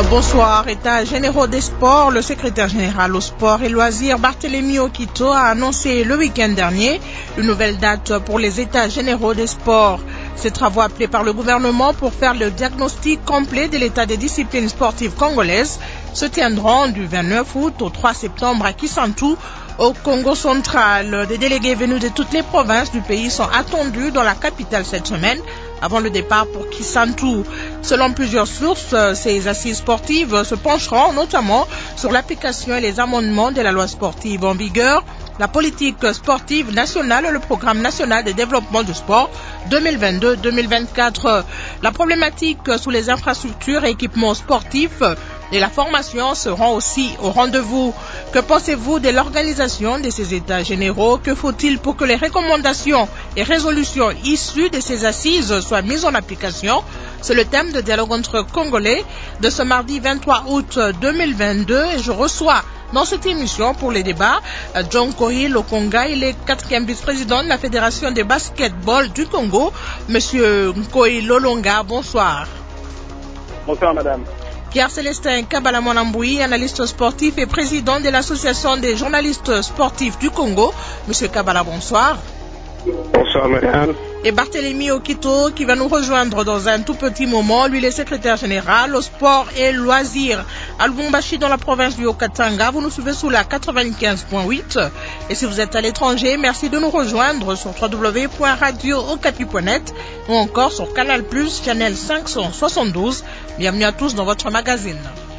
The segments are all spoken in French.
Bonsoir, États généraux des sports. Le secrétaire général au sport et loisirs, Barthélémy Okito, a annoncé le week-end dernier une nouvelle date pour les États généraux des sports. Ces travaux appelés par le gouvernement pour faire le diagnostic complet de l'état des disciplines sportives congolaises se tiendront du 29 août au 3 septembre à Kisantu, au Congo central. Des délégués venus de toutes les provinces du pays sont attendus dans la capitale cette semaine avant le départ pour Kisantu. Selon plusieurs sources, ces assises sportives se pencheront notamment sur l'application et les amendements de la loi sportive en vigueur, la politique sportive nationale et le programme national de développement du sport 2022-2024. La problématique sous les infrastructures et équipements sportifs et la formation seront aussi au rendez-vous. Que pensez-vous de l'organisation de ces états généraux? Que faut-il pour que les recommandations et résolutions issues de ces assises soient mises en application? C'est le thème de dialogue entre Congolais de ce mardi 23 août 2022 et je reçois dans cette émission pour les débats John Kohi Lokonga, il est 4e vice-président de la Fédération de basketball du Congo. Monsieur Kohi Lolonga, bonsoir. Bonsoir madame. Pierre-Célestin Kabala-Monamboui, analyste sportif et président de l'Association des journalistes sportifs du Congo. Monsieur Kabala, bonsoir. Bonsoir madame. Et Barthélémy Okito qui va nous rejoindre dans un tout petit moment. Lui, il est secrétaire général au sport et loisirs à Lubumbashi dans la province du Haut-Katanga. Vous nous suivez sous la 95.8. Et si vous êtes à l'étranger, merci de nous rejoindre sur www.radiookapi.net ou encore sur Canal+, channel 572. Bienvenue à tous dans votre magazine.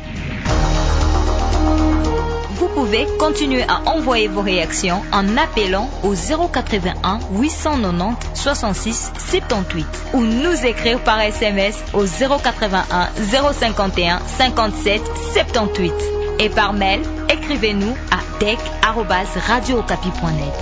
Vous pouvez continuer à envoyer vos réactions en appelant au 081 890 66 78 ou nous écrire par SMS au 081 051 57 78 et par mail, écrivez-nous à dec@radiookapi.net.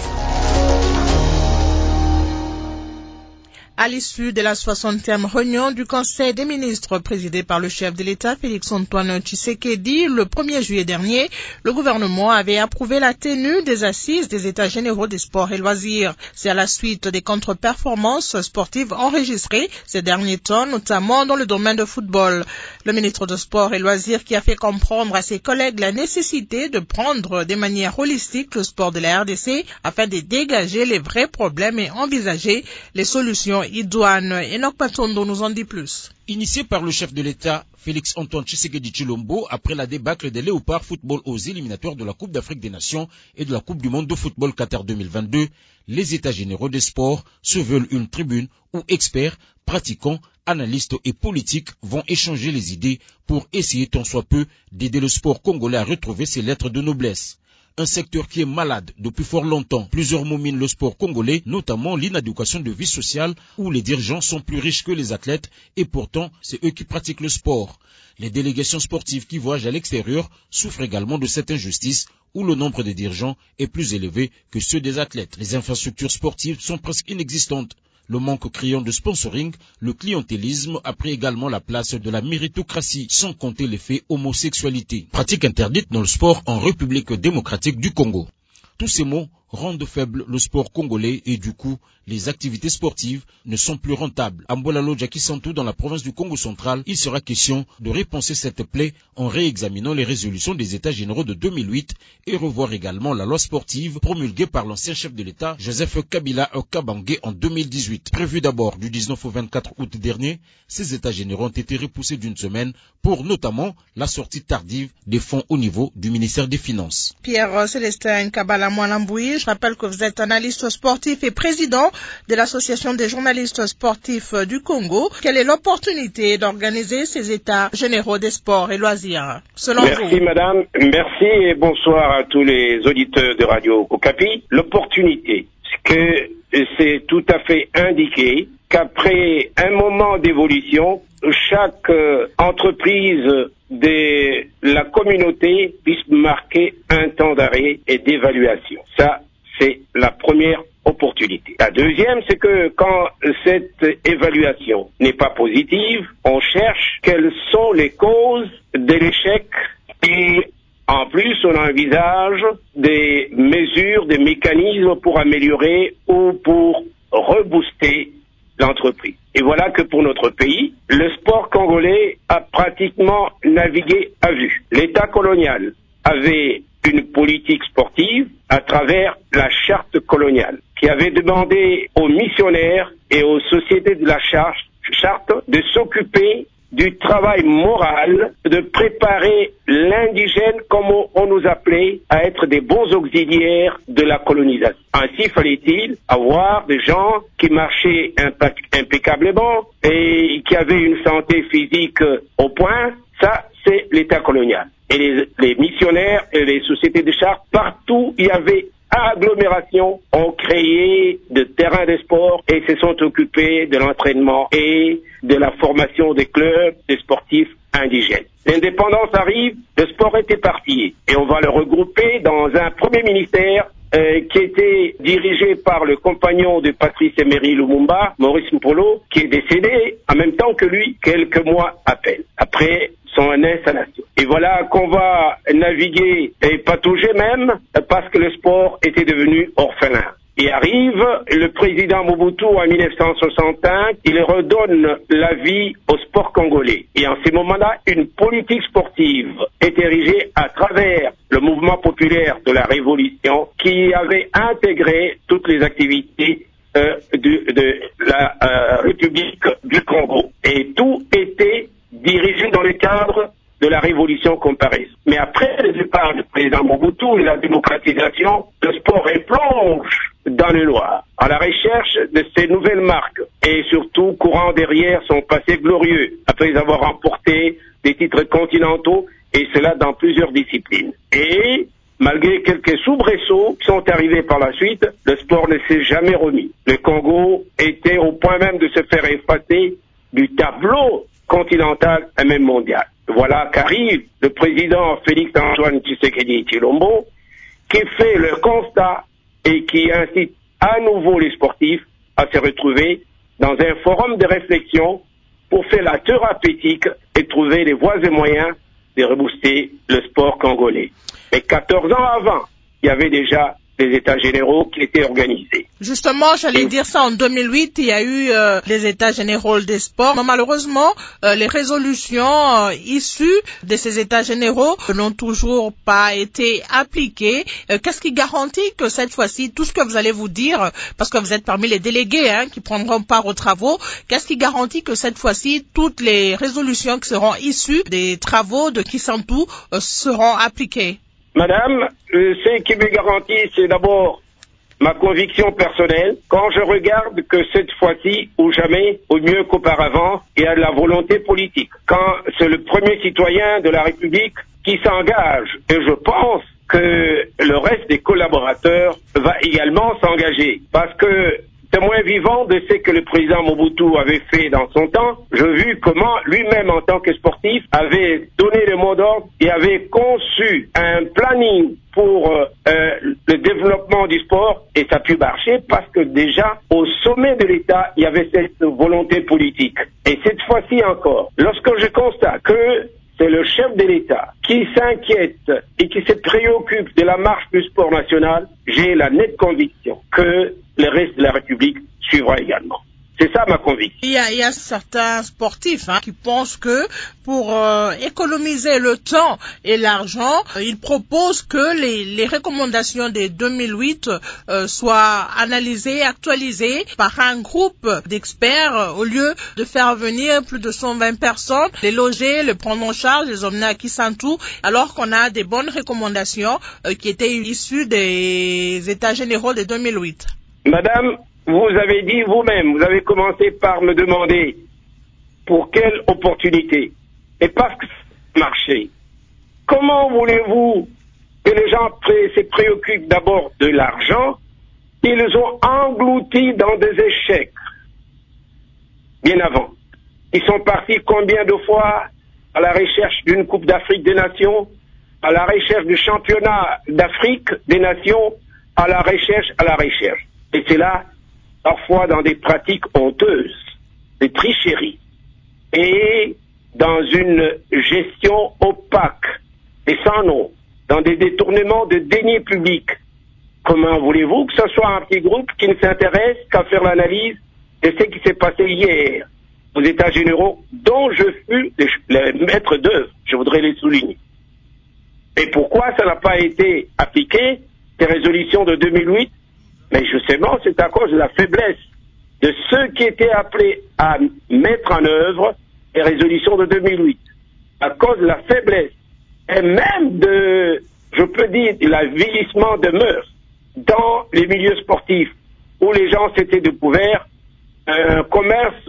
À l'issue de la 60e réunion du Conseil des ministres présidée par le chef de l'État, Félix-Antoine Tshisekedi, le 1er juillet dernier, le gouvernement avait approuvé la tenue des assises des États généraux des sports et loisirs. C'est à la suite des contre-performances sportives enregistrées ces derniers temps, notamment dans le domaine de football. Le ministre de Sport et Loisirs qui a fait comprendre à ses collègues la nécessité de prendre de manière holistique le sport de la RDC afin de dégager les vrais problèmes et envisager les solutions idoines. Enoch Patondo nous en dit plus. Initié par le chef de l'État, Félix-Antoine Tshisekedi Tshilombo, après la débâcle des Léopards Football aux éliminatoires de la Coupe d'Afrique des Nations et de la Coupe du Monde de football Qatar 2022, les États généraux des sports se veulent une tribune où experts, pratiquants, analystes et politiques vont échanger les idées pour essayer tant soit peu d'aider le sport congolais à retrouver ses lettres de noblesse. Un secteur qui est malade depuis fort longtemps. Plusieurs mots minent le sport congolais, notamment l'inadéquation de vie sociale où les dirigeants sont plus riches que les athlètes et pourtant c'est eux qui pratiquent le sport. Les délégations sportives qui voyagent à l'extérieur souffrent également de cette injustice où le nombre des dirigeants est plus élevé que ceux des athlètes. Les infrastructures sportives sont presque inexistantes. Le manque criant de sponsoring, le clientélisme a pris également la place de la méritocratie, sans compter l'effet homosexualité, pratique interdite dans le sport en République démocratique du Congo. Tous ces mots rendent faible le sport congolais et du coup, les activités sportives ne sont plus rentables. À Mbolalo Kisantu, dans la province du Congo central, il sera question de repenser cette plaie en réexaminant les résolutions des États généraux de 2008 et revoir également la loi sportive promulguée par l'ancien chef de l'État, Joseph Kabila Kabange en 2018. Prévu d'abord du 19 au 24 août dernier, ces États généraux ont été repoussés d'une semaine pour notamment la sortie tardive des fonds au niveau du ministère des Finances. Pierre-Célestin Kabala-Monamboui, je rappelle que vous êtes analyste sportif et président de l'Association des journalistes sportifs du Congo. Quelle est l'opportunité d'organiser ces États généraux des sports et loisirs, selon vous? Merci madame, merci et bonsoir à tous les auditeurs de Radio Okapi. L'opportunité, c'est tout à fait indiqué qu'après un moment d'évolution, chaque entreprise de la communauté puisse marquer un temps d'arrêt et d'évaluation. Ça, c'est la première opportunité. La deuxième, c'est que quand cette évaluation n'est pas positive, on cherche quelles sont les causes de l'échec et en plus, on envisage des mesures, des mécanismes pour améliorer ou pour rebooster l'entreprise. Et voilà que pour notre pays, le sport congolais a pratiquement navigué à vue. L'État colonial avait une politique sportive à travers la charte coloniale qui avait demandé aux missionnaires et aux sociétés de la charte de s'occuper du travail moral, de préparer l'indigène, comme on nous appelait, à être des bons auxiliaires de la colonisation. Ainsi fallait-il avoir des gens qui marchaient impeccablement et qui avaient une santé physique au point. Ça, c'est l'État colonial. Et les missionnaires et les sociétés de charte, partout il y avait agglomération, ont créé de terrains de sport et se sont occupés de l'entraînement et de la formation des clubs des sportifs indigènes. L'indépendance arrive, le sport est éparpillé et on va le regrouper dans un premier ministère qui était dirigé par le compagnon de Patrice Emery Lumumba, Maurice Mpolo, qui est décédé en même temps que lui, quelques mois à peine, après son installation. Et voilà qu'on va naviguer et patauger même, parce que le sport était devenu orphelin. Et arrive le président Mobutu en 1965, il redonne la vie au sport congolais. Et en ces moments-là, une politique sportive est érigée à travers le mouvement populaire de la Révolution qui avait intégré toutes les activités de la République du Congo. Et tout était dirigé dans le cadre de la révolution comparaise. Mais après le départ du président Mobutu et la démocratisation, le sport plonge dans le noir, à la recherche de ces nouvelles marques et surtout courant derrière son passé glorieux, après avoir remporté des titres continentaux et cela dans plusieurs disciplines. Et malgré quelques soubresauts qui sont arrivés par la suite, le sport ne s'est jamais remis. Le Congo était au point même de se faire effacer du tableau continental et même mondial. Voilà qu'arrive le président Félix Antoine Tshisekedi Tshilombo qui fait le constat et qui incite à nouveau les sportifs à se retrouver dans un forum de réflexion pour faire la thérapeutique et trouver les voies et moyens de rebooster le sport congolais. Mais 14 ans avant, il y avait déjà des états généraux qui étaient organisés. Justement, j'allais dire ça, en 2008, il y a eu les états généraux des sports. Mais malheureusement, les résolutions issues de ces états généraux n'ont toujours pas été appliquées. Qu'est-ce qui garantit que cette fois-ci, tout ce que vous allez vous dire, parce que vous êtes parmi les délégués qui prendront part aux travaux, qu'est-ce qui garantit que cette fois-ci, toutes les résolutions qui seront issues des travaux de Kisantu seront appliquées? Madame, ce qui me garantit, c'est d'abord ma conviction personnelle. Quand je regarde que cette fois-ci, ou jamais, au mieux qu'auparavant, il y a de la volonté politique. Quand c'est le premier citoyen de la République qui s'engage, et je pense que le reste des collaborateurs va également s'engager. Parce que témoin vivant de ce que le président Mobutu avait fait dans son temps, j'ai vu comment lui-même en tant que sportif avait donné le mot d'ordre et avait conçu un planning pour le développement du sport et ça a pu marcher parce que déjà au sommet de l'État il y avait cette volonté politique. Et cette fois-ci encore, lorsque je constate que c'est le chef de l'État qui s'inquiète et qui se préoccupe de la marche du sport national, j'ai la nette conviction que le reste de la République suivra également. C'est ça ma conviction. Il y a certains sportifs qui pensent que pour économiser le temps et l'argent, ils proposent que les recommandations de 2008 soient analysées, actualisées par un groupe d'experts au lieu de faire venir plus de 120 personnes, les loger, les prendre en charge, les emmener à Kisantu, alors qu'on a des bonnes recommandations qui étaient issues des États généraux de 2008. Madame, vous avez dit vous-même, vous avez commencé par me demander pour quelle opportunité et parce que ça marchait. Comment voulez-vous que les gens se préoccupent d'abord de l'argent? Ils ont englouti dans des échecs bien avant. Ils sont partis combien de fois à la recherche d'une Coupe d'Afrique des Nations, à la recherche du championnat d'Afrique des Nations, à la recherche. Et c'est là parfois dans des pratiques honteuses, des tricheries, et dans une gestion opaque et sans nom, dans des détournements de deniers publics. Comment voulez-vous que ce soit un petit groupe qui ne s'intéresse qu'à faire l'analyse de ce qui s'est passé hier aux États généraux, dont je fus le maître d'œuvre, je voudrais les souligner. Et pourquoi ça n'a pas été appliqué, ces résolutions de 2008? Mais justement, c'est à cause de la faiblesse de ceux qui étaient appelés à mettre en œuvre les résolutions de 2008. À cause de la faiblesse et même de, je peux dire, l'avilissement de mœurs dans les milieux sportifs, où les gens s'étaient découverts un commerce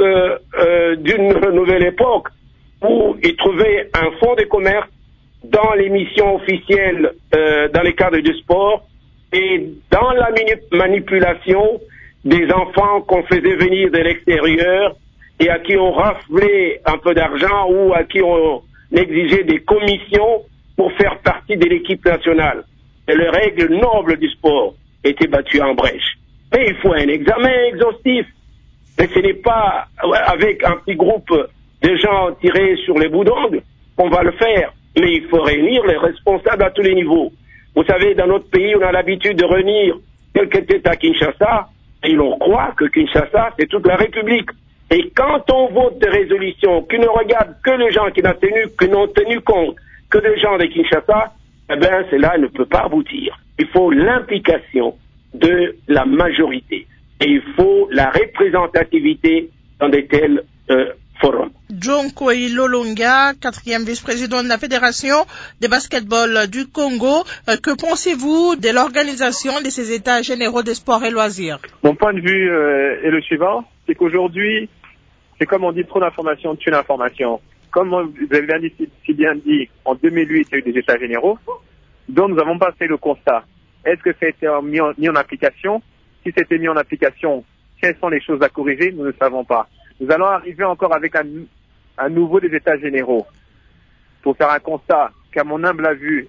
d'une nouvelle époque, où ils trouvaient un fonds de commerce dans les missions officielles dans les cadres du sport et dans la manipulation des enfants qu'on faisait venir de l'extérieur et à qui on raflait un peu d'argent ou à qui on exigeait des commissions pour faire partie de l'équipe nationale. Et les règles nobles du sport étaient battues en brèche. Mais il faut un examen exhaustif. Mais ce n'est pas avec un petit groupe de gens tirés sur les bouts d'ongles qu'on va le faire. Mais il faut réunir les responsables à tous les niveaux. Vous savez, dans notre pays, on a l'habitude de réunir quelques têtes à Kinshasa, et l'on croit que Kinshasa, c'est toute la République. Et quand on vote des résolutions qui ne regardent que les gens qui n'ont tenu compte que des gens de Kinshasa, eh bien, cela ne peut pas aboutir. Il faut l'implication de la majorité. Et il faut la représentativité dans de tels forums. John Koilolonga, 4e vice-président de la Fédération de basketball du Congo. Que pensez-vous de l'organisation de ces états généraux des sports et loisirs? Mon point de vue est le suivant, c'est qu'aujourd'hui, c'est comme on dit, trop d'informations tue l'information. Comme vous avez si bien dit, en 2008, il y a eu des états généraux, dont nous n'avons pas fait le constat. Est-ce que ça a été mis en application? Si c'était mis en application, quelles sont les choses à corriger? Nous ne savons pas. Nous allons arriver encore avec un nouveau des états généraux pour faire un constat qu'à mon humble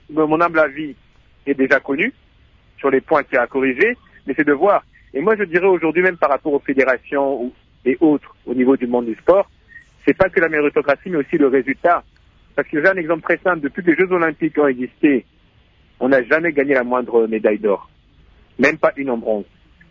avis est déjà connu sur les points qu'il y a à corriger, mais c'est de voir. Et moi, je dirais aujourd'hui, même par rapport aux fédérations et autres au niveau du monde du sport, c'est pas que la méritocratie, mais aussi le résultat. Parce que j'ai un exemple très simple. Depuis que les Jeux Olympiques ont existé, on n'a jamais gagné la moindre médaille d'or. Même pas une en bronze.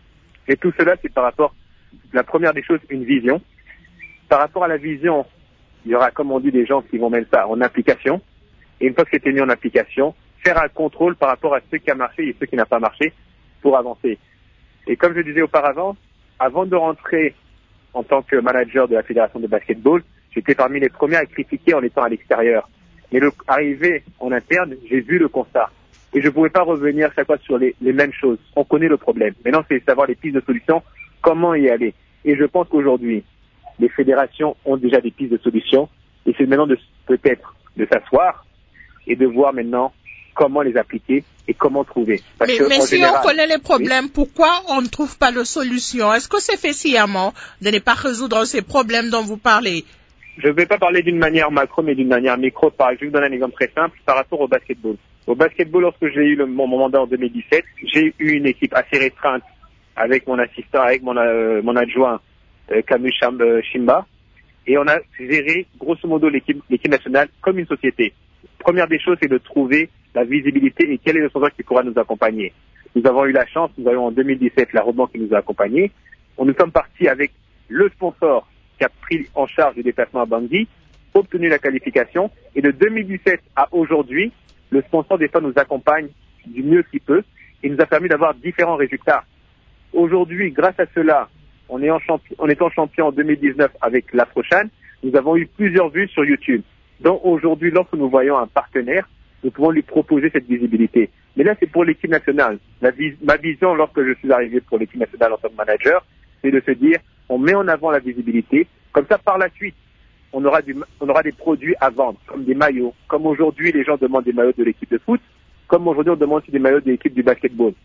Et tout cela, c'est par rapport, la première des choses, une vision. Par rapport à la vision, il y aura, comme on dit, des gens qui vont mettre ça en application. Et une fois que c'était mis en application, faire un contrôle par rapport à ce qui a marché et ce qui n'a pas marché pour avancer. Et comme je disais auparavant, avant de rentrer en tant que manager de la fédération de basketball, j'étais parmi les premiers à critiquer en étant à l'extérieur. Mais arrivé en interne, j'ai vu le constat. Et je ne pouvais pas revenir chaque fois sur les mêmes choses. On connaît le problème. Maintenant, c'est savoir les pistes de solution, comment y aller. Et je pense qu'aujourd'hui, les fédérations ont déjà des pistes de solution. Et c'est maintenant peut-être de s'asseoir et de voir maintenant comment les appliquer et comment trouver. Mais si on connaît les problèmes, oui, pourquoi on ne trouve pas de solution? Est-ce que c'est fait sciemment de ne pas résoudre ces problèmes dont vous parlez? Je ne vais pas parler d'une manière macro, mais d'une manière micro. Je vais vous donner un exemple très simple par rapport au basketball. Au basketball, lorsque j'ai eu mon mandat en 2017, j'ai eu une équipe assez restreinte avec mon assistant, avec mon adjoint Camus Shimba, et on a géré grosso modo l'équipe nationale comme une société. Première des choses, c'est de trouver la visibilité et quel est le sponsor qui pourra nous accompagner. Nous avons eu la chance, nous avons en 2017 la Roban qui nous a accompagnés. Nous sommes partis avec le sponsor qui a pris en charge le déplacement à Bangui, obtenu la qualification, et de 2017 à aujourd'hui, le sponsor des fois nous accompagne du mieux qu'il peut et nous a permis d'avoir différents résultats. Aujourd'hui, grâce à cela, en étant champion en 2019 avec l'Afrochan, nous avons eu plusieurs vues sur YouTube. Donc aujourd'hui, lorsque nous voyons un partenaire, nous pouvons lui proposer cette visibilité. Mais là, c'est pour l'équipe nationale. Ma vision, lorsque je suis arrivé pour l'équipe nationale en tant que manager, c'est de se dire, on met en avant la visibilité, comme ça par la suite, on aura des produits à vendre, comme des maillots. Comme aujourd'hui, les gens demandent des maillots de l'équipe de foot, comme aujourd'hui, on demande aussi des maillots de l'équipe du basketball.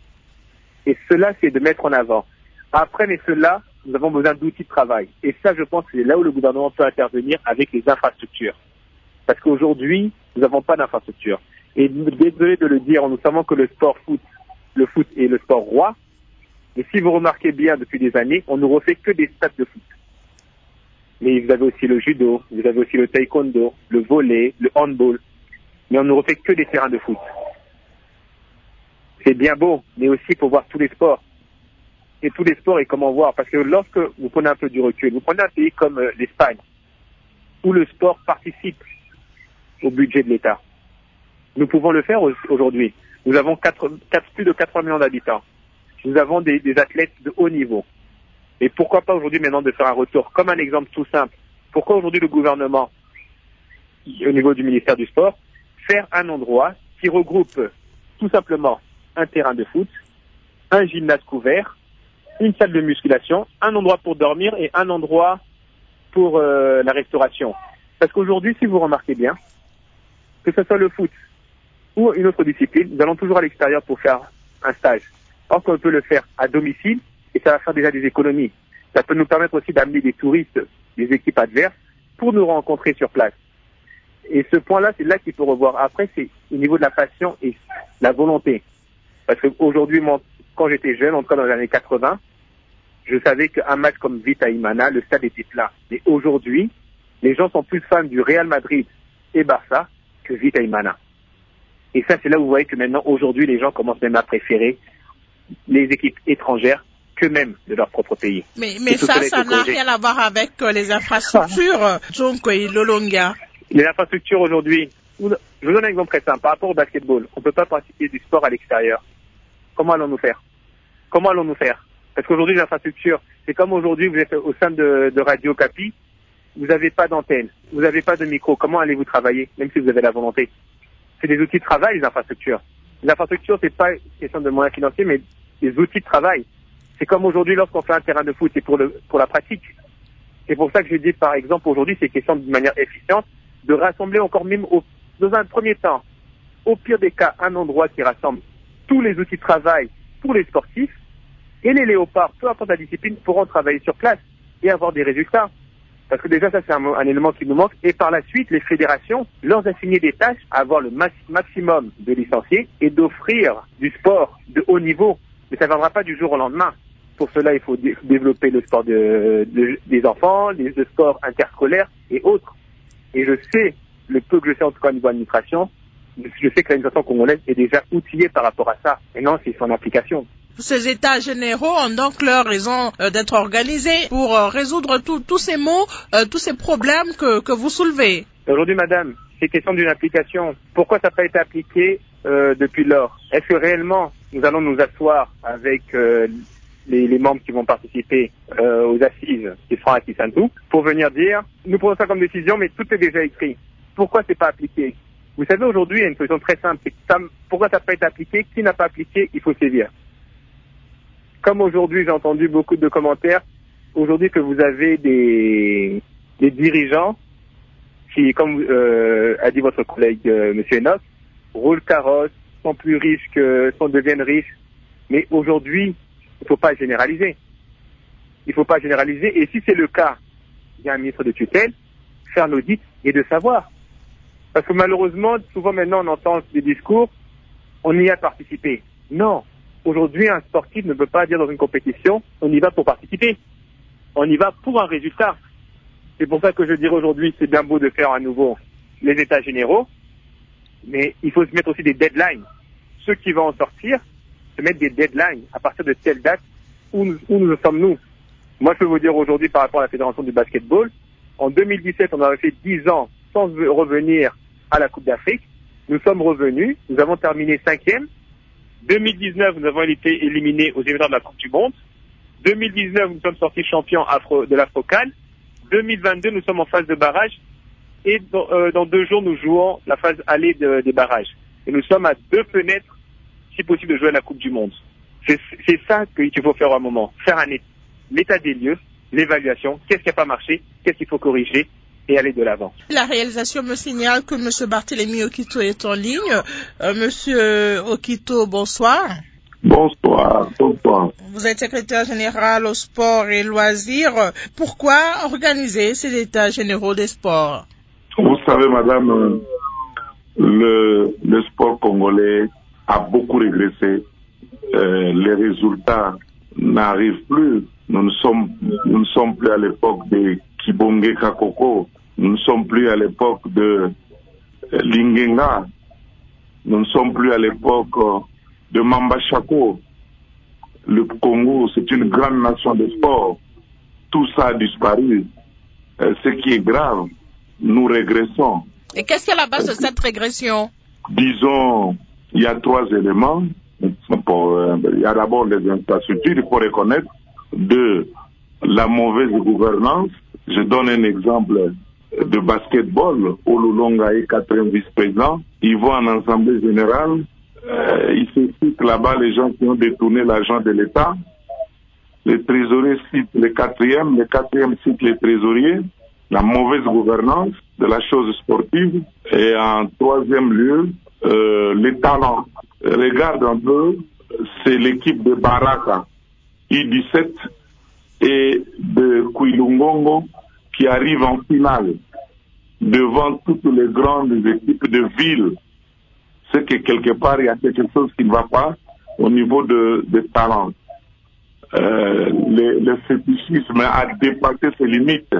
Et cela, c'est de mettre en avant. Après, mais cela, nous avons besoin d'outils de travail. Et ça, je pense que c'est là où le gouvernement peut intervenir avec les infrastructures. Parce qu'aujourd'hui, nous n'avons pas d'infrastructure. Et désolé de le dire, nous savons que le foot est le sport roi. Mais si vous remarquez bien, depuis des années, on ne refait que des stades de foot. Mais vous avez aussi le judo, vous avez aussi le taekwondo, le volley, le handball. Mais on ne refait que des terrains de foot. C'est bien beau, mais aussi pour voir tous les sports. et tous les sports et comment voir. Parce que lorsque vous prenez un peu du recul, vous prenez un pays comme l'Espagne, où le sport participe au budget de l'État. Nous pouvons le faire aujourd'hui. Nous avons plus de 80 millions d'habitants. Nous avons des athlètes de haut niveau. Et pourquoi pas aujourd'hui maintenant de faire un retour? Comme un exemple tout simple. Pourquoi aujourd'hui le gouvernement, au niveau du ministère du Sport, faire un endroit qui regroupe tout simplement un terrain de foot, un gymnase couvert, une salle de musculation, un endroit pour dormir et un endroit pour la restauration. Parce qu'aujourd'hui, si vous remarquez bien, que ce soit le foot ou une autre discipline, nous allons toujours à l'extérieur pour faire un stage. Or qu'on peut le faire à domicile et ça va faire déjà des économies. Ça peut nous permettre aussi d'amener des touristes, des équipes adverses, pour nous rencontrer sur place. Et ce point-là, c'est là qu'il faut revoir. Après, c'est au niveau de la passion et la volonté. Parce qu'aujourd'hui, moi, quand j'étais jeune, en tout cas dans les années 80, je savais qu'un match comme Vita Imana, le stade était plein. Mais aujourd'hui, les gens sont plus fans du Real Madrid et Barça que Vita Imana. Et ça, c'est là où vous voyez que maintenant, aujourd'hui, les gens commencent même à préférer les équipes étrangères que même de leur propre pays. Mais ça n'a rien à voir avec les infrastructures. Donc, Lolonga. Les infrastructures aujourd'hui, je vous donne un exemple très simple. Par rapport au basketball, on ne peut pas pratiquer du sport à l'extérieur. Comment allons-nous faire? Parce qu'aujourd'hui, les infrastructures, c'est comme aujourd'hui, vous êtes au sein de Radio Capi, vous n'avez pas d'antenne, vous n'avez pas de micro. Comment allez-vous travailler, même si vous avez la volonté? C'est des outils de travail, les infrastructures. Les infrastructures, c'est pas une question de moyens financiers, mais des outils de travail. C'est comme aujourd'hui, lorsqu'on fait un terrain de foot, c'est pour la pratique. C'est pour ça que je dis, par exemple, aujourd'hui, c'est question de manière efficiente de rassembler encore même, dans un premier temps, au pire des cas, un endroit qui rassemble tous les outils de travail pour les sportifs, et les léopards, peu importe la discipline, pourront travailler sur place et avoir des résultats. Parce que déjà, ça, c'est un élément qui nous manque. Et par la suite, les fédérations leur assigner des tâches, à avoir le maximum de licenciés et d'offrir du sport de haut niveau. Mais ça ne viendra pas du jour au lendemain. Pour cela, il faut développer le sport des enfants, le sport interscolaire et autres. Et je sais, le peu que je sais en tout cas au niveau administration, je sais que l'administration congolaise est déjà outillée par rapport à ça. Maintenant, c'est son application. Ces états généraux ont donc leur raison d'être organisés pour résoudre tous ces maux, tous ces problèmes que vous soulevez. Aujourd'hui, madame, c'est question d'une application. Pourquoi ça n'a pas été appliqué depuis lors? Est-ce que réellement, nous allons nous asseoir avec les membres qui vont participer aux assises qui seront à Kisantou pour venir dire, nous prenons ça comme décision, mais tout est déjà écrit. Pourquoi c'est pas appliqué? Vous savez, aujourd'hui, il y a une solution très simple. Pourquoi ça n'a pas été appliqué? Qui n'a pas appliqué? Il faut sévir. Comme aujourd'hui, j'ai entendu beaucoup de commentaires, aujourd'hui que vous avez des dirigeants qui, comme a dit votre collègue M. Enoch, roulent carrosse, sont plus riches deviennent riches. Mais aujourd'hui, il ne faut pas généraliser. Et si c'est le cas, il y a un ministre de tutelle, faire l'audit et de savoir. Parce que malheureusement, souvent maintenant on entend des discours, on y a participé. Non. Aujourd'hui, un sportif ne peut pas dire dans une compétition, on y va pour participer. On y va pour un résultat. C'est pour ça que je dirais aujourd'hui, c'est bien beau de faire à nouveau les états généraux, mais il faut se mettre aussi des deadlines. Ceux qui vont en sortir, se mettre des deadlines à partir de telle date où nous sommes nous. Moi, je peux vous dire aujourd'hui par rapport à la Fédération du basketball, en 2017, on avait fait 10 ans sans revenir à la Coupe d'Afrique. Nous sommes revenus, nous avons terminé 5e. 2019, nous avons été éliminés aux événements de la Coupe du Monde. 2019, nous sommes sortis champions de l'Afro-CAN. 2022, nous sommes en phase de barrage. Et dans 2 jours, nous jouons la phase allée des barrages. Et nous sommes à 2 fenêtres, si possible, de jouer à la Coupe du Monde. C'est ça qu'il faut faire à un moment. Faire l'état des lieux, l'évaluation, qu'est-ce qui n'a pas marché, qu'est-ce qu'il faut corriger, et aller de l'avant. La réalisation me signale que M. Barthélémy Okito est en ligne. Monsieur Okito, bonsoir. Bonsoir. Vous êtes secrétaire général au sport et loisirs. Pourquoi organiser ces états généraux des sports? Vous savez, madame, le sport congolais a beaucoup régressé. Les résultats n'arrivent plus. Nous ne sommes plus à l'époque de Kibonge Kakoko. Nous ne sommes plus à l'époque de Lingenga. Nous ne sommes plus à l'époque de Mamba Chako. le Congo, c'est une grande nation de sport. Tout ça a disparu. Ce qui est grave, nous régressons. Et qu'est-ce qu'il y a à la base de cette régression? Disons, il y a 3 éléments. Il y a d'abord les infrastructures, il faut reconnaître. 2, la mauvaise gouvernance. Je donne un exemple de basketball. Olulonga est 4e vice-président. Ils vont en assemblée générale. Ils se citent là-bas les gens qui ont détourné l'argent de l'État. Les trésoriers citent les 4e citent les trésoriers. La mauvaise gouvernance de la chose sportive. Et en 3e lieu, les talents. Regarde un peu, c'est l'équipe de Baraka, I-17 et de Kouilungongo qui arrive en finale devant toutes les grandes équipes de ville. C'est que quelque part, il y a quelque chose qui ne va pas au niveau des talents. Le fétichisme a dépassé ses limites.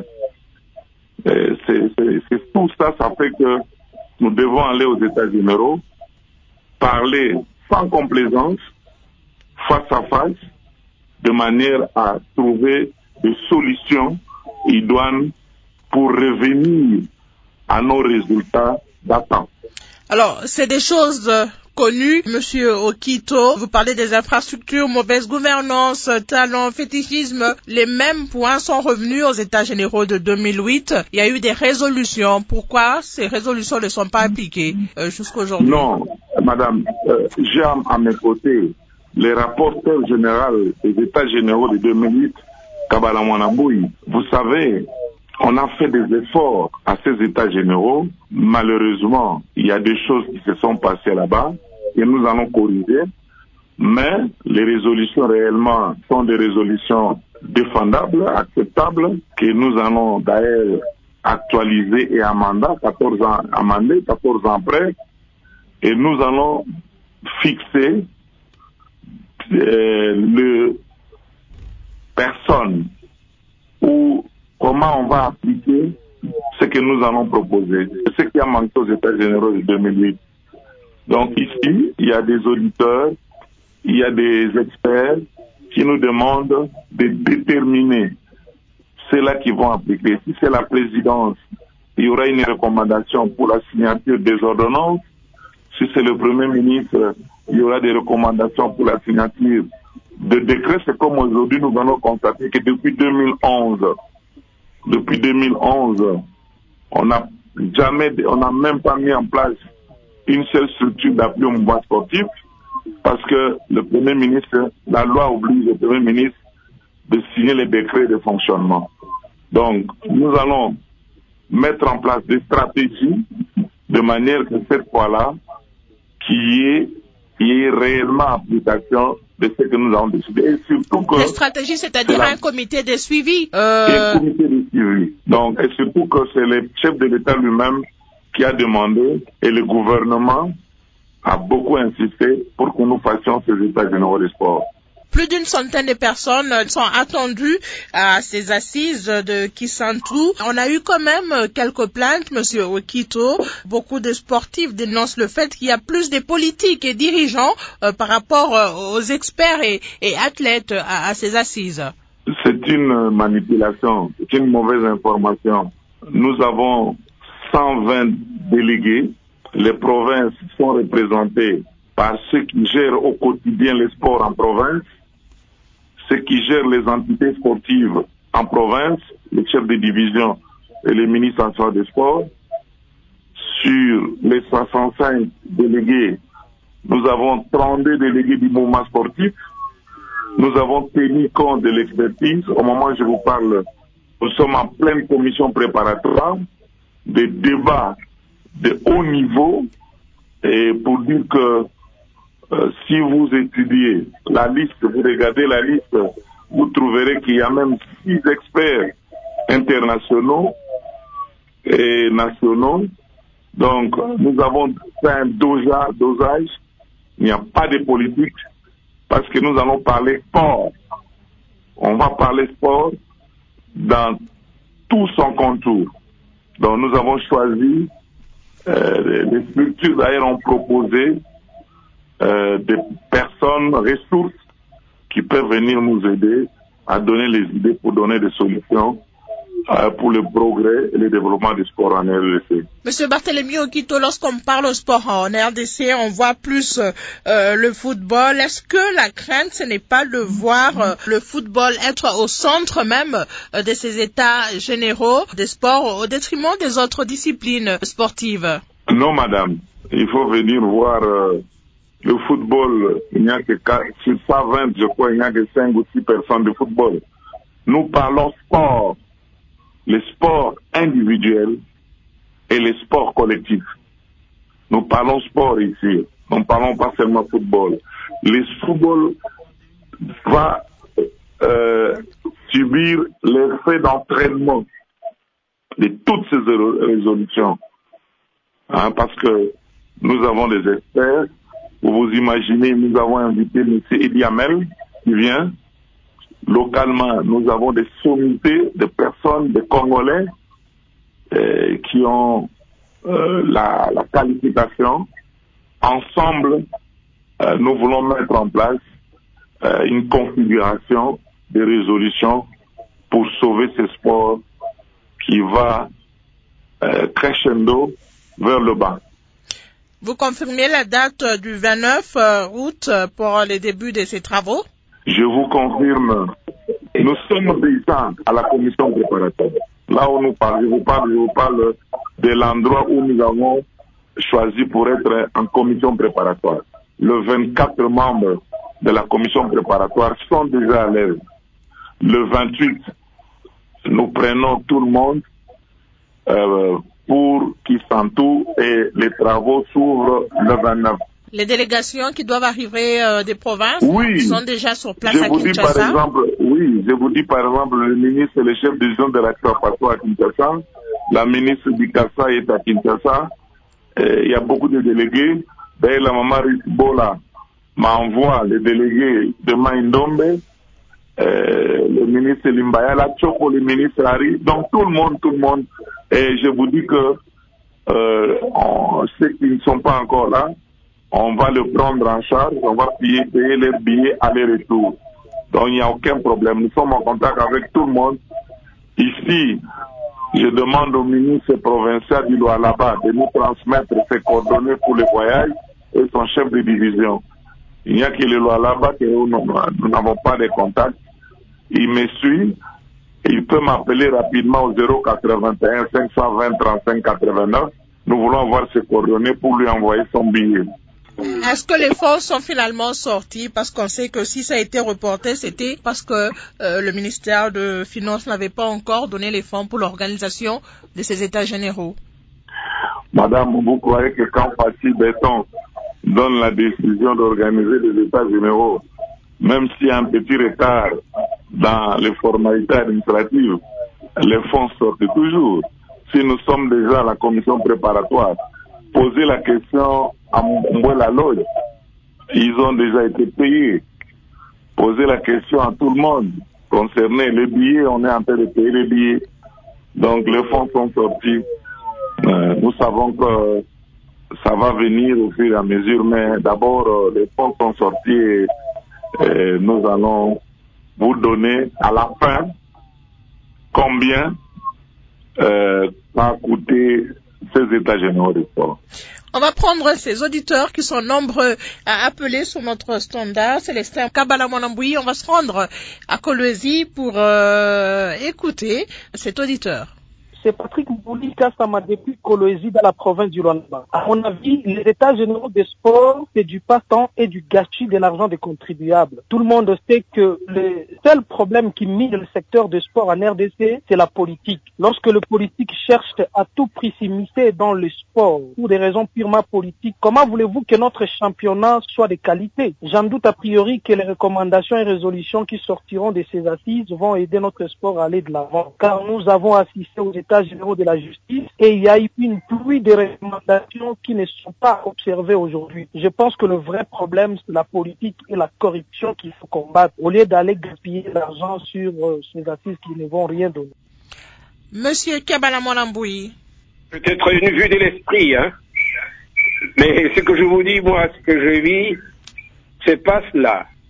C'est tout ça, ça fait que nous devons aller aux États généraux, parler sans complaisance, face à face, de manière à trouver des solutions idoines pour revenir à nos résultats d'attente. Alors, c'est des choses connues, Monsieur Okito. Vous parlez des infrastructures, mauvaise gouvernance, talent, fétichisme. Les mêmes points sont revenus aux États généraux de 2008. Il y a eu des résolutions. Pourquoi ces résolutions ne sont pas appliquées jusqu'à aujourd'hui? Non, madame, j'ai à mes côtés les rapporteurs généraux des États généraux de 2008, Kabala Mwanabouyi. Vous savez, on a fait des efforts à ces États généraux. Malheureusement, il y a des choses qui se sont passées là-bas et nous allons corriger. Mais les résolutions réellement sont des résolutions défendables, acceptables, que nous allons d'ailleurs actualiser et amender 14 ans après. Et nous allons fixer le personne ou comment on va appliquer ce que nous allons proposer. C'est ce qui a manqué aux États généraux de 2008. Donc ici, il y a des auditeurs, il y a des experts qui nous demandent de déterminer ceux-là qui vont appliquer. Si c'est la présidence, il y aura une recommandation pour la signature des ordonnances. Si c'est le Premier ministre, il y aura des recommandations pour la signature de décrets. C'est comme aujourd'hui, nous allons constater que depuis 2011, on n'a même pas mis en place une seule structure d'appui au mouvement sportif parce que le Premier ministre, la loi oblige le Premier ministre de signer les décrets de fonctionnement. Donc, nous allons mettre en place des stratégies de manière que cette fois-là, qui est réellement application de ce que nous avons décidé. Et surtout que... Les stratégies, c'est-à-dire un comité de suivi. Un comité de suivi. Donc, et surtout que c'est le chef de l'État lui-même qui a demandé, et le gouvernement a beaucoup insisté pour que nous fassions ces États généraux de sport. Plus d'une centaine de personnes sont attendues à ces assises de Kisantu. On a eu quand même quelques plaintes, Monsieur Okito. Beaucoup de sportifs dénoncent le fait qu'il y a plus de politiques et dirigeants par rapport aux experts et athlètes à ces assises. C'est une manipulation, c'est une mauvaise information. Nous avons 120 délégués. Les provinces sont représentées par ceux qui gèrent au quotidien les sports en province, ceux qui gèrent les entités sportives en province, les chefs de division et les ministres en charge des sports. Sur les 65 délégués, nous avons 32 délégués du mouvement sportif. Nous avons tenu compte de l'expertise. Au moment où je vous parle, nous sommes en pleine commission préparatoire, des débats de haut niveau, et pour dire que si vous étudiez la liste, vous regardez la liste, vous trouverez qu'il y a même 6 experts internationaux et nationaux. Donc, nous avons fait un dosage. Il n'y a pas de politique parce que nous allons parler sport. On va parler sport dans tout son contour. Donc, nous avons choisi, les structures d'ailleurs ont proposé des personnes, ressources qui peuvent venir nous aider à donner les idées pour donner des solutions pour le progrès et le développement du sport en RDC. Monsieur Barthélemy Okito, lorsqu'on parle au sport en RDC, on voit plus le football. Est-ce que la crainte, ce n'est pas de voir le football être au centre même de ces états généraux des sports au détriment des autres disciplines sportives? Non, madame. Il faut venir voir le football. Il n'y a que sur 120, je crois, il n'y a que 5 ou 6 personnes de football. Nous parlons sport. Les sports individuels et les sports collectifs. Nous parlons sport ici. Nous ne parlons pas seulement football. Le football va subir l'effet d'entraînement de toutes ces résolutions. Parce que nous avons des experts. Vous imaginez, nous avons invité M. Idi Amel qui vient. Localement, nous avons des sommités de personnes, des Congolais qui ont la qualification. Ensemble, nous voulons mettre en place une configuration de résolution pour sauver ce sport qui va crescendo vers le bas. Vous confirmez la date du 29 août pour le début de ces travaux? Je vous confirme, nous sommes déjà à la commission préparatoire. Là où nous parlons, je vous parle de l'endroit où nous avons choisi pour être en commission préparatoire. Les 24 membres de la commission préparatoire sont déjà à l'aise. Le 28, nous prenons tout le monde pour qu'ils s'entourent et les travaux s'ouvrent le 29. Les délégations qui doivent arriver des provinces sont déjà sur place à Kinshasa. Je vous dis par exemple, le ministre et le chef de division de l'action à Kinshasa, la ministre du Kassa est à Kinshasa, il y a beaucoup de délégués. D'ailleurs, la maman Bola m'envoie les délégués de Maïndombe, le ministre Limbaya, la Tchoko, le ministre Harry, donc tout le monde. Et je vous dis que ceux qui ne sont pas encore là, on va le prendre en charge, on va payer leurs billets aller-retour. Donc il n'y a aucun problème. Nous sommes en contact avec tout le monde. Ici, je demande au ministre provincial du Lualaba de nous transmettre ses coordonnées pour le voyage et son chef de division. Il n'y a que le Lualaba que nous n'avons pas de contact. Il me suit. Il peut m'appeler rapidement au 081 520 35 89. Nous voulons avoir ses coordonnées pour lui envoyer son billet. Est-ce que les fonds sont finalement sortis? Parce qu'on sait que si ça a été reporté, c'était parce que le ministère de Finances n'avait pas encore donné les fonds pour l'organisation de ces États généraux. Madame, vous croyez que quand Fatih Béton donne la décision d'organiser les États généraux, même s'il y a un petit retard dans les formalités administratives, les fonds sortent toujours. Si nous sommes déjà à la commission préparatoire, poser la question à Mbouela Lodge, ils ont déjà été payés. Poser la question à tout le monde concerné les billets, on est en train de payer les billets. Donc les fonds sont sortis. Nous savons que ça va venir au fur et à mesure, mais d'abord les fonds sont sortis et nous allons vous donner à la fin combien va coûter ces États généraux de sport. On va prendre ces auditeurs qui sont nombreux à appeler sur notre standard. Célestin Kabala Monamboui, on va se rendre à Kolwezi pour écouter cet auditeur. C'est Patrick Mbouli Kassama depuis Kolwezi dans la province du Rwanda. À mon avis, les états généraux des sports, c'est du passe-temps et du gâchis de l'argent des contribuables. Tout le monde sait que le seul problème qui mine le secteur du sport en RDC, c'est la politique. Lorsque le politique cherche à tout prix s'immiscer dans le sport pour des raisons purement politiques, comment voulez-vous que notre championnat soit de qualité? J'en doute a priori que les recommandations et résolutions qui sortiront de ces assises vont aider notre sport à aller de l'avant. Car nous avons assisté aux états généraux de la justice et il y a eu une pluie de recommandations qui ne sont pas observées aujourd'hui. Je pense que le vrai problème, c'est la politique et la corruption qu'il faut combattre au lieu d'aller gaspiller l'argent sur ces assises qui ne vont rien donner. Monsieur Kabala Monamboui. Peut-être une vue de l'esprit, hein. Mais ce que je vous dis, moi, ce que je vis, c'est pas cela.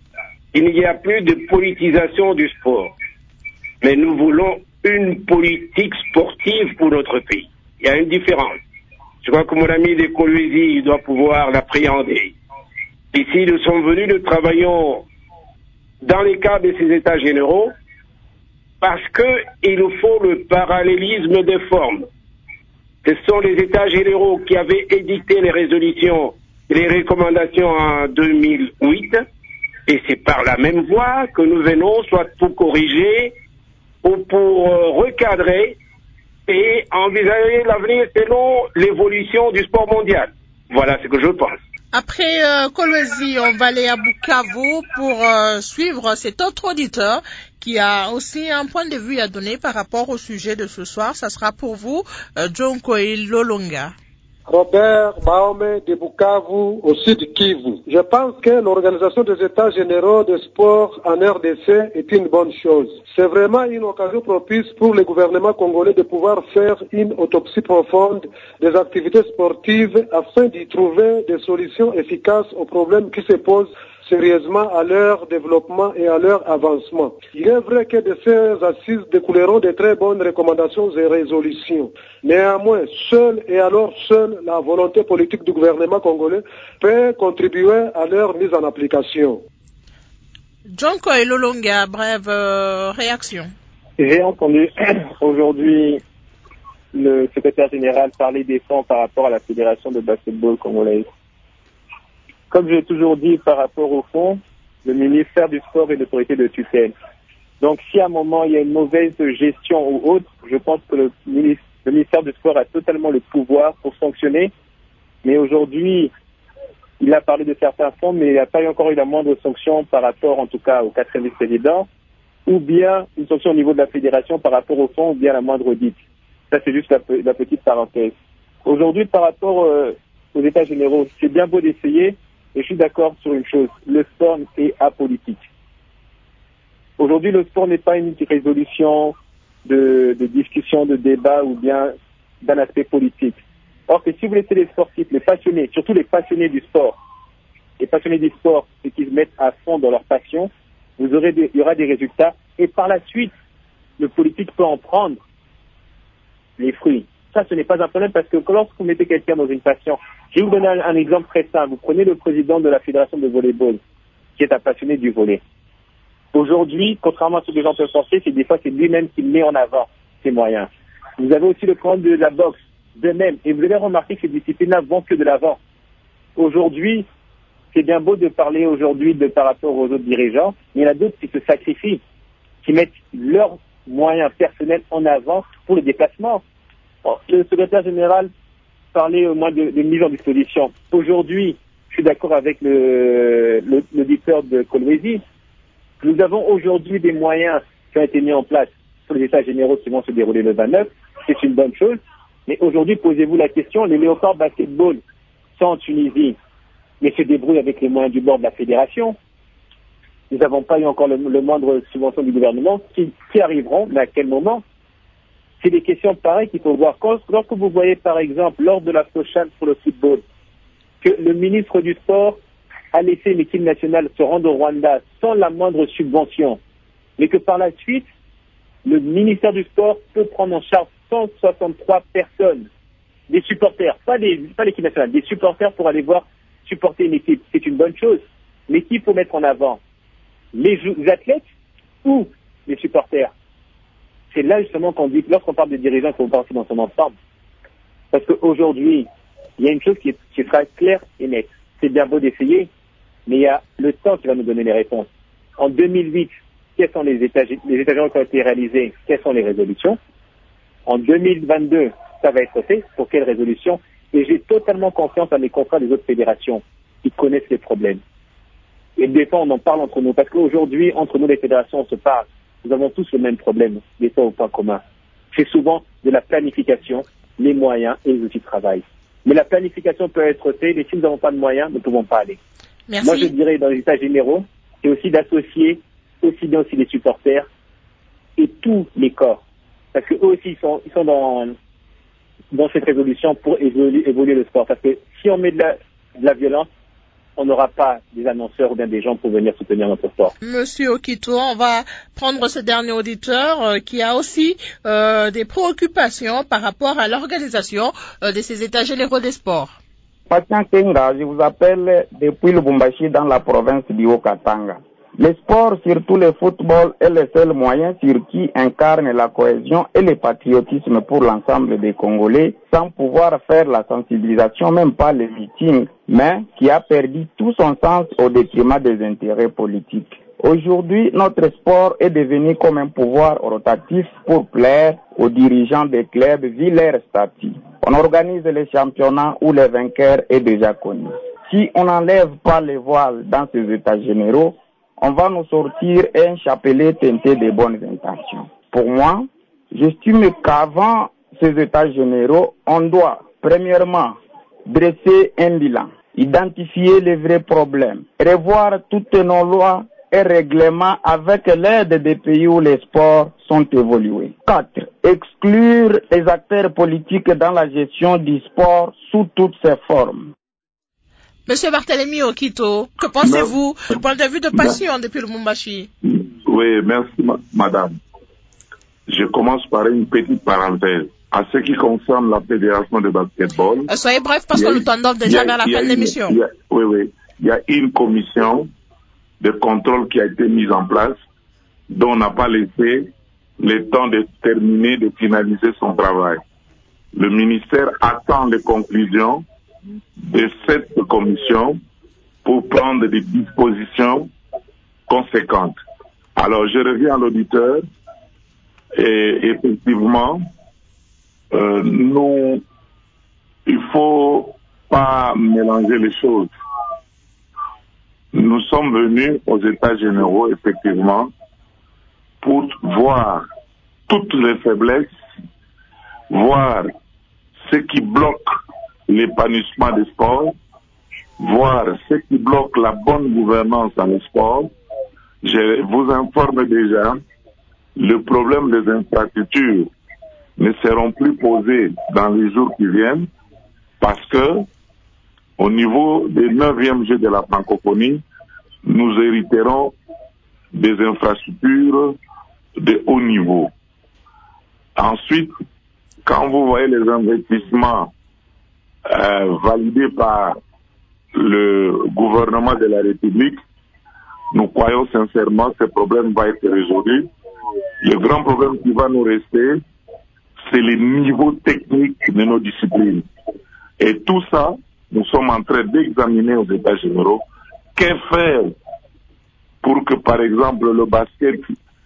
il n'y a plus de politisation du sport. Mais nous voulons une politique sportive pour notre pays. Il y a une différence. Je crois que mon ami de Kolwezi doit pouvoir l'appréhender. Ici, nous sommes venus, nous travaillons dans les cadres de ces états généraux parce qu'il nous faut le parallélisme des formes. Ce sont les états généraux qui avaient édicté les résolutions et les recommandations en 2008 et c'est par la même voie que nous venons soit pour corriger ou pour recadrer et envisager l'avenir selon l'évolution du sport mondial. Voilà ce que je pense. Après Kolwezi, on va aller à Bukavu pour suivre cet autre auditeur qui a aussi un point de vue à donner par rapport au sujet de ce soir. Ça sera pour vous, Jonko Lolonga. Robert Mahome de Bukavu, au sud Kivu. Je pense que l'organisation des États généraux de sport en RDC est une bonne chose. C'est vraiment une occasion propice pour le gouvernement congolais de pouvoir faire une autopsie profonde des activités sportives afin d'y trouver des solutions efficaces aux problèmes qui se posent sérieusement à leur développement et à leur avancement. Il est vrai que de ces assises découleront de très bonnes recommandations et résolutions. Néanmoins, seule la volonté politique du gouvernement congolais peut contribuer à leur mise en application. Jonko Lolonga, brève réaction. J'ai entendu aujourd'hui le secrétaire général parler des fonds par rapport à la fédération de basketball congolaise. Comme j'ai toujours dit par rapport au fonds, le ministère du Sport est l'autorité de tutelle. Donc si à un moment il y a une mauvaise gestion ou autre, je pense que le ministère du Sport a totalement le pouvoir pour sanctionner. Mais aujourd'hui, il a parlé de certains fonds, mais il n'y a pas encore eu la moindre sanction par rapport en tout cas au 4e vice-président, ou bien une sanction au niveau de la fédération par rapport au fonds, ou bien la moindre audit. Ça c'est juste la petite parenthèse. Aujourd'hui par rapport aux États généraux, c'est bien beau d'essayer, et je suis d'accord sur une chose, le sport est apolitique. Aujourd'hui, le sport n'est pas une résolution de discussion, de débat ou bien d'un aspect politique. Or que si vous laissez les sportifs, les passionnés, surtout les passionnés du sport, et qui se mettent à fond dans leur passion, il y aura des résultats et par la suite, le politique peut en prendre les fruits. Ça, ce n'est pas un problème parce que lorsque vous mettez quelqu'un dans une passion, je vais vous donner un exemple très simple. Vous prenez le président de la fédération de volleyball, qui est un passionné du volley. Aujourd'hui, contrairement à ce que les gens peuvent penser, c'est des fois c'est lui-même qui met en avant ses moyens. Vous avez aussi le problème de la boxe, de même. Et vous avez remarqué que ces disciplines-là vont que de l'avant. Aujourd'hui, c'est bien beau de parler aujourd'hui par rapport aux autres dirigeants, mais il y en a d'autres qui se sacrifient, qui mettent leurs moyens personnels en avant pour le déplacement. Le secrétaire général parlait au moins de mise en disposition. Aujourd'hui, je suis d'accord avec l'auditeur de Kolwezi. Nous avons aujourd'hui des moyens qui ont été mis en place sur les états généraux qui vont se dérouler le 29. C'est une bonne chose. Mais aujourd'hui, posez-vous la question, les Léopards basketball sont en Tunisie, mais se débrouillent avec les moyens du bord de la fédération. Nous n'avons pas eu encore le moindre subvention du gouvernement qui arriveront, mais à quel moment? C'est des questions pareilles qu'il faut voir. Lorsque vous voyez, par exemple, lors de la Fochan pour le football, que le ministre du Sport a laissé une équipe nationale se rendre au Rwanda sans la moindre subvention, mais que par la suite, le ministère du Sport peut prendre en charge 163 personnes, des supporters, pas l'équipe nationale, des supporters pour aller voir supporter une équipe. C'est une bonne chose. Mais qui faut mettre en avant? Les athlètes ou les supporters? C'est là justement qu'on dit, lorsqu'on parle de dirigeants, il faut penser dans son ensemble. Parce qu'aujourd'hui, il y a une chose qui sera claire et nette. C'est bien beau d'essayer, mais il y a le temps qui va nous donner les réponses. En 2008, quels sont les états généraux qui ont été réalisés? Quelles sont les résolutions? En 2022, ça va être fait. Pour quelles résolutions? Et j'ai totalement confiance à mes confrères des autres fédérations qui connaissent les problèmes. Et des fois, on en parle entre nous. Parce qu'aujourd'hui, entre nous, les fédérations, on se parle. Nous avons tous le même problème, des fois au point commun. C'est souvent de la planification, les moyens et les outils de travail. Mais la planification peut être faite, et si nous n'avons pas de moyens, nous ne pouvons pas aller. Merci. Moi, je dirais, dans les états généraux, c'est aussi d'associer aussi bien aussi les supporters et tous les corps. Parce qu'eux aussi, ils sont dans cette résolution pour évoluer le sport. Parce que si on met de la violence, on n'aura pas des annonceurs ou bien des gens pour venir soutenir notre sport. Monsieur Okito, on va prendre ce dernier auditeur qui a aussi des préoccupations par rapport à l'organisation de ces états généraux des sports. Patient Kenga, je vous appelle depuis Lubumbashi dans la province du Haut-Katanga. Le sport, surtout le football, est le seul moyen sur qui incarne la cohésion et le patriotisme pour l'ensemble des Congolais, sans pouvoir faire la sensibilisation, même pas les meetings, mais qui a perdu tout son sens au détriment des intérêts politiques. Aujourd'hui, notre sport est devenu comme un pouvoir rotatif pour plaire aux dirigeants des clubs vu leur statut. On organise les championnats où le vainqueur est déjà connu. Si on n'enlève pas les voiles dans ces états généraux, on va nous sortir un chapelet teinté de bonnes intentions. Pour moi, j'estime qu'avant ces états généraux, on doit, premièrement, dresser un bilan, identifier les vrais problèmes, revoir toutes nos lois et règlements avec l'aide des pays où les sports sont évolués. 4. Exclure les acteurs politiques dans la gestion du sport sous toutes ses formes. Monsieur Barthélemy Okito, que pensez-vous du point de vue de Passion depuis Lubumbashi? Oui, merci madame. Je commence par une petite parenthèse. À ce qui concerne la fédération de basketball... soyez bref parce que nous tendons déjà vers la fin de l'émission. Oui. Il y a une commission de contrôle qui a été mise en place dont on n'a pas laissé le temps de terminer, de finaliser son travail. Le ministère attend les conclusions de cette commission pour prendre des dispositions conséquentes. Alors, je reviens à l'auditeur et effectivement, il faut pas mélanger les choses. Nous sommes venus aux États généraux, effectivement, pour voir toutes les faiblesses, voir ce qui bloque l'épanouissement des sports, voir ce qui bloque la bonne gouvernance dans le sport. Je vous informe déjà, le problème des infrastructures ne seront plus posés dans les jours qui viennent parce que au niveau des 9e Jeux de la francophonie, nous hériterons des infrastructures de haut niveau. Ensuite, quand vous voyez les investissements validés par le gouvernement de la République, nous croyons sincèrement que ce problème va être résolu. Le grand problème qui va nous rester, c'est le niveau technique de nos disciplines. Et tout ça, nous sommes en train d'examiner aux États généraux. Que faire pour que, par exemple, le basket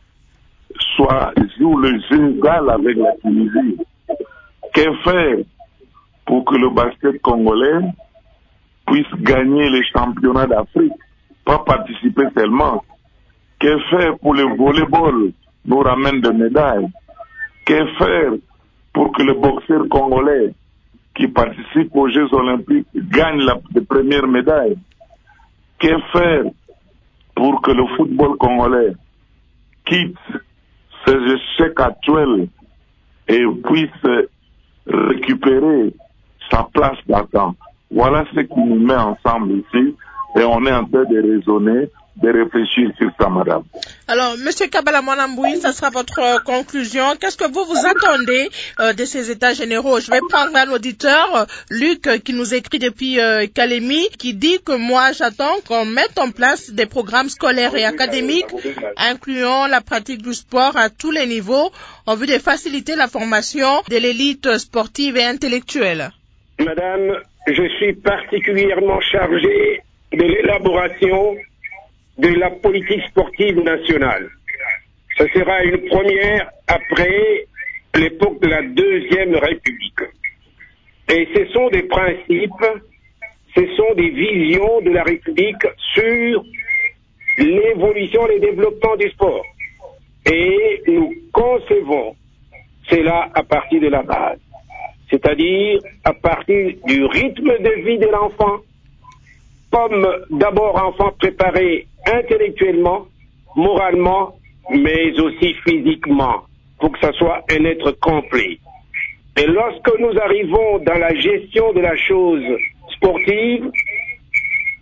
joue le jeu égal avec la Tunisie? Que faire pour que le basket congolais puisse gagner les championnats d'Afrique, pas participer seulement? Que faire pour le volleyball nous ramène des médailles? Que faire pour que le boxeur congolais qui participe aux Jeux Olympiques gagne les premières médailles? Que faire pour que le football congolais quitte ses échecs actuels et puisse récupérer sa place d'attente? Voilà ce qui nous met ensemble ici et on est en train de raisonner, de réfléchir sur ça, madame. Alors, Monsieur Kabala Mwanamboui, ça sera votre conclusion. Qu'est-ce que vous attendez de ces états généraux? Je vais prendre un auditeur, Luc, qui nous écrit depuis Kalemi, qui dit que moi, j'attends qu'on mette en place des programmes scolaires et académiques, incluant la pratique du sport à tous les niveaux, en vue de faciliter la formation de l'élite sportive et intellectuelle. Madame, je suis particulièrement chargé de l'élaboration de la politique sportive nationale. Ce sera une première après l'époque de la Deuxième République. Et ce sont des principes, ce sont des visions de la République sur l'évolution et le développement du sport. Et nous concevons cela à partir de la base, c'est-à-dire à partir du rythme de vie de l'enfant, comme d'abord enfant préparé intellectuellement, moralement, mais aussi physiquement, pour que ça soit un être complet. Et lorsque nous arrivons dans la gestion de la chose sportive,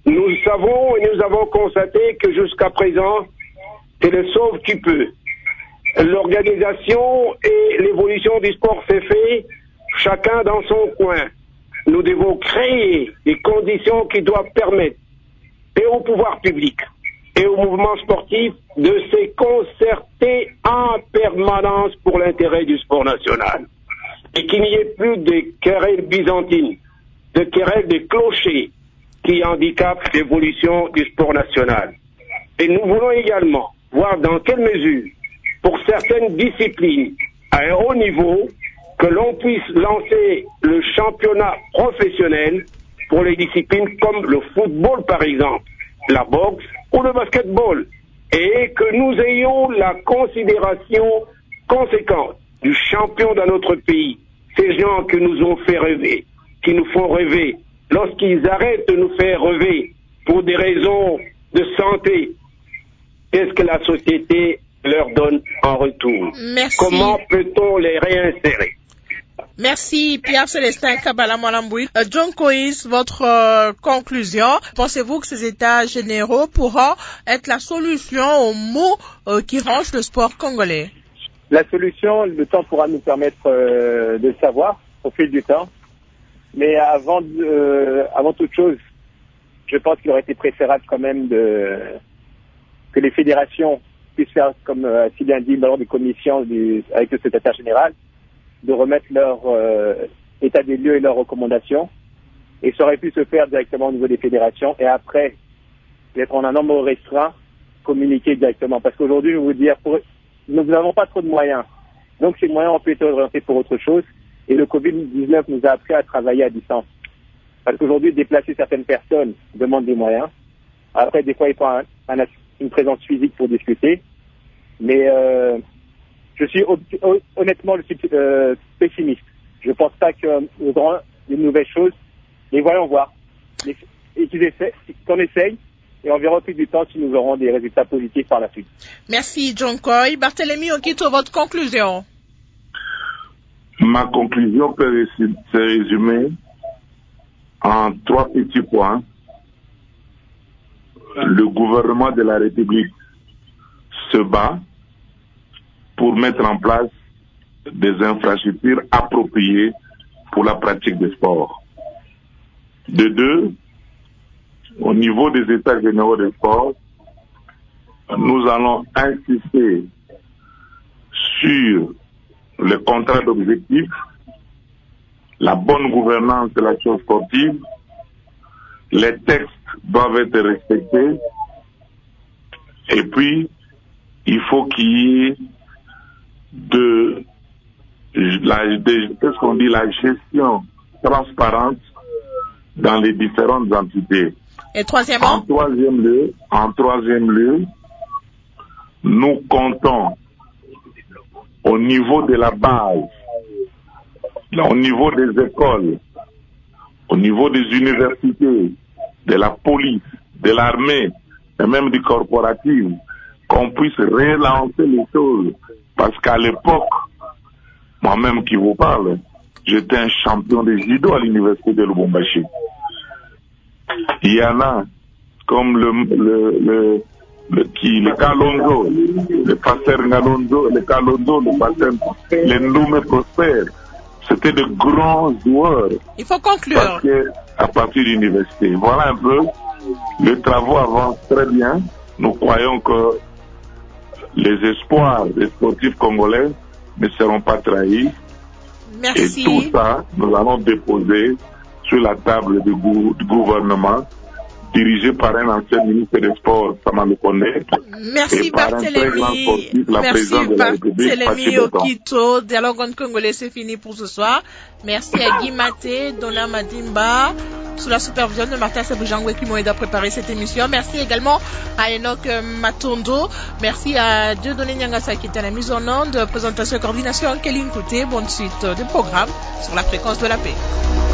nous savons et nous avons constaté que jusqu'à présent, c'est le sauve qui peut. L'organisation et l'évolution du sport s'est fait, chacun dans son coin. Nous devons créer des conditions qui doivent permettre et au pouvoir public et au mouvement sportif de se concerter en permanence pour l'intérêt du sport national. Et qu'il n'y ait plus de querelles byzantines, de querelles de clochers qui handicapent l'évolution du sport national. Et nous voulons également voir dans quelle mesure, pour certaines disciplines à un haut niveau, que l'on puisse lancer le championnat professionnel pour les disciplines comme le football par exemple, la boxe ou le basketball, et que nous ayons la considération conséquente du champion dans notre pays, ces gens qui nous ont fait rêver, qui nous font rêver, lorsqu'ils arrêtent de nous faire rêver pour des raisons de santé, qu'est-ce que la société leur donne en retour? Merci. Comment peut-on les réinsérer? Merci Pierre-Célestin Kabala-Molamboui. John Coïs, votre conclusion. Pensez-vous que ces états généraux pourront être la solution aux maux qui rongent le sport congolais? La solution, le temps pourra nous permettre de le savoir au fil du temps. Mais avant toute chose, je pense qu'il aurait été préférable quand même que les fédérations puissent faire, comme si bien dit, lors des commissions avec le secrétaire général, de remettre leur état des lieux et leurs recommandations. Et ça aurait pu se faire directement au niveau des fédérations et après, d'être en un nombre restreint, communiquer directement. Parce qu'aujourd'hui, je vais vous dire, nous n'avons pas trop de moyens. Donc ces moyens ont pu être orientés pour autre chose. Et le Covid-19 nous a appris à travailler à distance. Parce qu'aujourd'hui, déplacer certaines personnes demande des moyens. Après, des fois, il faut une présence physique pour discuter. Mais je suis honnêtement pessimiste. Je ne pense pas qu'on aura une nouvelle chose. Mais voyons voir. Qu'on essaye. Et on verra au fil du temps si nous aurons des résultats positifs par la suite. Merci, John Coy. Barthélemy Okito, votre conclusion. Ma conclusion peut se résumer en 3 petits points. Le gouvernement de la République se bat pour mettre en place des infrastructures appropriées pour la pratique du sport. De 2, au niveau des états généraux des sports, nous allons insister sur le contrat d'objectif, la bonne gouvernance de l'action sportive, les textes doivent être respectés, et puis il faut qu'il y ait la gestion transparente dans les différentes entités. Et troisièmement? En troisième lieu, nous comptons au niveau de la base, au niveau des écoles, au niveau des universités, de la police, de l'armée, et même du corporatif, qu'on puisse relancer les choses. Parce qu'à l'époque, moi-même qui vous parle, j'étais un champion de judo à l'université de Lubumbashi. Il y en a comme le Kalonzo, le pasteur Ngalonzo, le Kalonzo, le pasteur Lendume Prosper. C'était de grands joueurs. Il faut conclure. Parce que, à partir de l'université. Voilà un peu. Les travaux avancent très bien. Nous croyons que les espoirs des sportifs congolais ne seront pas trahis. Merci. Et tout ça, nous allons déposer sur la table du gouvernement, dirigé par un ancien ministre des Sports, Samuel Kone. Merci Barthélemy. Merci Barthélemy Okito. Dialogue en congolais, c'est fini pour ce soir. Merci à Guy Maté, Donna Madimba, sous la supervision de Martin Sebujangwe qui m'ont aidé à préparer cette émission. Merci également à Enoch Matondo. Merci à Dieudonné Nyangasa qui était à la mise en onde. Présentation et coordination, Kéline Kouté. Bonne suite des programmes sur la fréquence de la paix.